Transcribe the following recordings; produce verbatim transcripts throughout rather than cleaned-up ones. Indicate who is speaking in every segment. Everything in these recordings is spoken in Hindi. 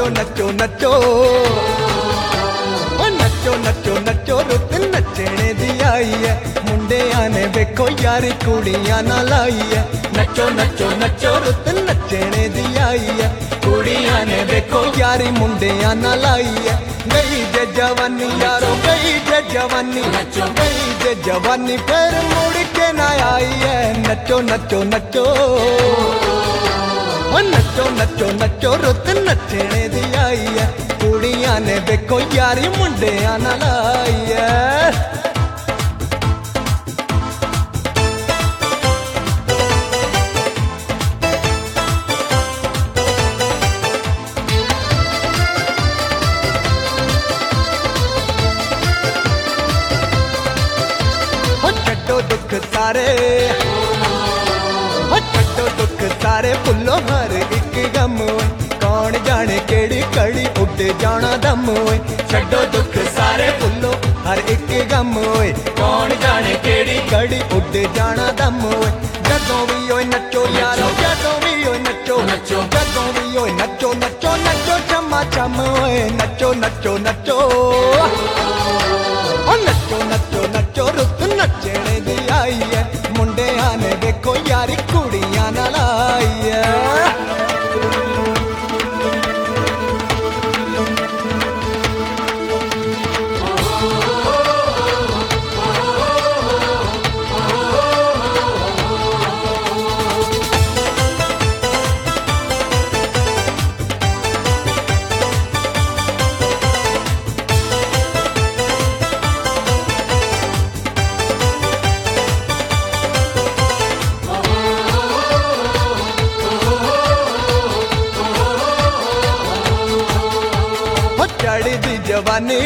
Speaker 1: नचो नचो नचो ओ नचो नचो नचो रुत नचने दी आई है मुंडियां ने वेखो यारी कुड़ियां ना लाई है नचो नचो नचो रुत नचने दी आई है कुड़ियां ने वेखो यारी मुंडियां ना लाई है गई जे जवानी यारो गई जे जवानी नचो गई जे जवानी फिर मुड़ के ना आई है नचो नचो नचो ओ नचो नचो नचो रुत नचने दी आई है कुड़ियां ने वेखो यारी मुंडियां ना लाई है छड्डो दुख सारे छड्डो दुख सारे भुल्लो हर एक गम कौन जाने केड़ी कड़ी उड जाना दम होए छड्डो दुख सारे भुल्लो हर एक गम होए कौन जाने केड़ी कड़ी उड जाना दम होए जदों भी ओए नचो यारो जदों भी ओए नचो नचो जदों भी ओए नचो नचो नचो चमा चम होए नचो नचो नचो ओ नचो नचो नचो रुत नचने दी आई है मुंडियां ने देखो यारी कुड़ियां नाल आई है चढ़ी दी जवानी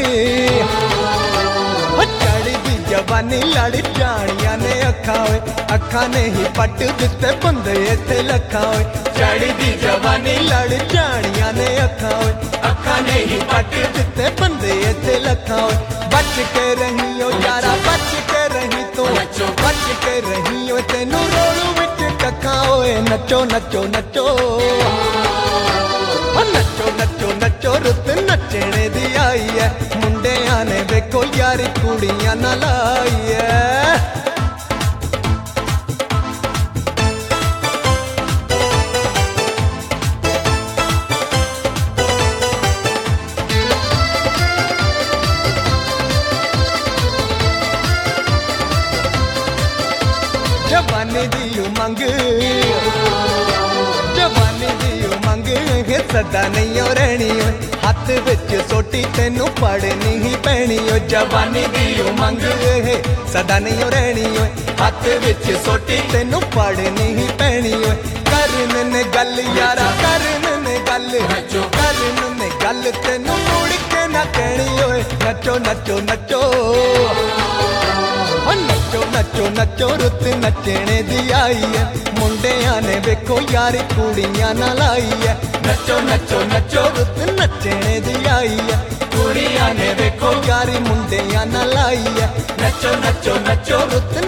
Speaker 1: चढ़ी दी जवानी लड़ जानिया ने अखा होए अखा ने ही पट दिते बंदे इत्थे लखा होए चढ़ी दी जवानी लड़ जानिया ने अखा होए अखा ने ही पट दिते बंदे इत्थे लखा होए बच के रहियो यारा बच के रही तू बच के रहियो तेनू रोलू विच कखा होए नचो नचो नचो नचो नचो नचो रुत नचने दी आई है मुंडियां ने वेखो यारी कुड़ियां ना लाई है जवानी दी उमंग जवानी दी उमंग सदा नहीं रहनी हाथ विच सोटी तेनू पड़नी ही पैनी जवानी दी उमंग सदा नहीं रहनी हाथ विच सोटी तेनू पड़नी ही पैनी करन ने गल यारा करन ने गल करन ने गल तेनू मुड़ के ना कहनी होए नचो नचो नचो नचो नचो नचो रुत नचने दी आई है मुंडियां ने वेखो यारी कुड़ियां ना लाई है नचो नचो नचो रुत नचने दी आई है कुड़ियां ने वेखो यारी मुंडियां ना लाई है नचो नचो नचो रुत